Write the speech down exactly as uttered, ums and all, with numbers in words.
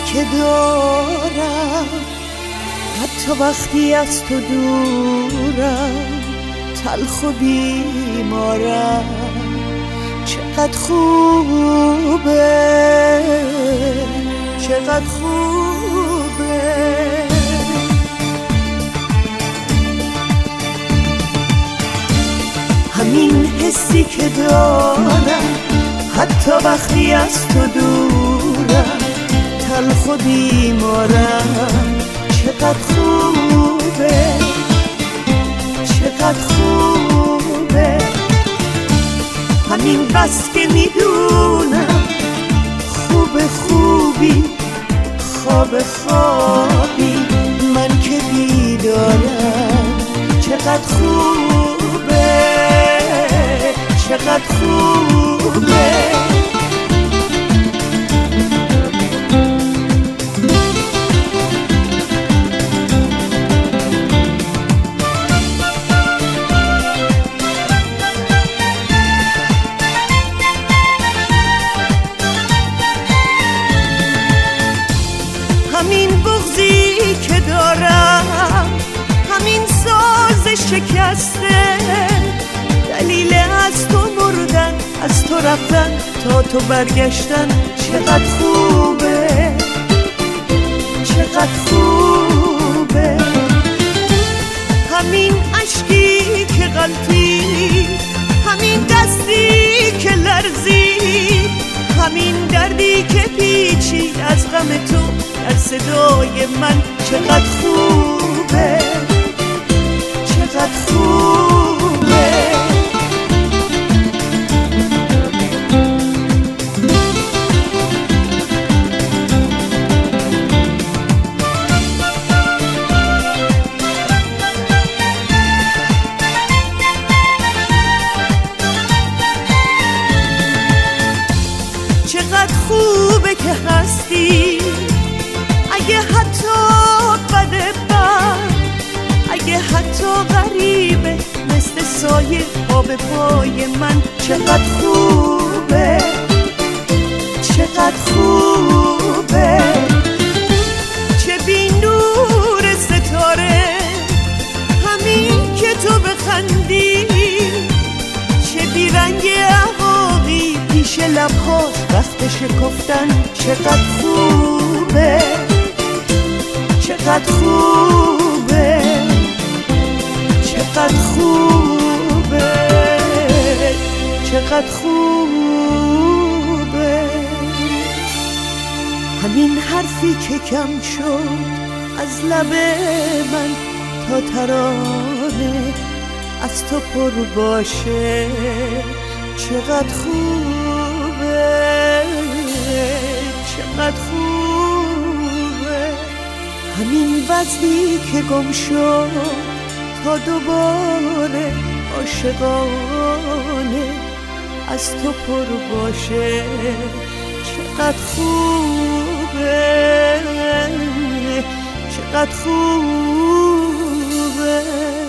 که دارم، حتی وقتی از تو دورم، تلخ و بیمارم. چقدر خوبه، چقدر خوبه همین حسی که دارم، حتی وقتی از تو دورم، تلخ و بیمارم. چقدر خوبه، چقدر خوبه همین بس که میدونم خوب خوبی، خواب خوابی، من که بیدارم. چقدر خوبه، چقدر خوبه همین بغضی که دارم، همین ساز شکسته، دلیل از تو مردن، از تو رفتن، تا تو برگشتن. چقدر خوبه، چقدر خوبه همین عشقی که غلطی، همین دستی که لرزی، همین دردی که پیچید از غم تو در صدای من. چقدر خوبه، چقدر خوبه چقدر خوبه که هستی، اگه حتی بده بد، اگه حتی غریبه مثل سایه پا به پای من. چقدر خوبه، چقدر خوبه چه بی نور ستاره، همین که تو بخندی، چه بی رنگ عقاقی پیش لبهاش وقت شکفتن. چقدر خوبه، چقدر خوبه، چقدر خوبه، چقدر خوبه همین حرفی که کم شد از لب من، تا ترانه از تو پر باشه. چقدر خوبه، چقدر خوبه همین وزنی که گم شد، تا دوباره عاشقانه از تو پر باشه. چقدر خوبه، چقدر خوبه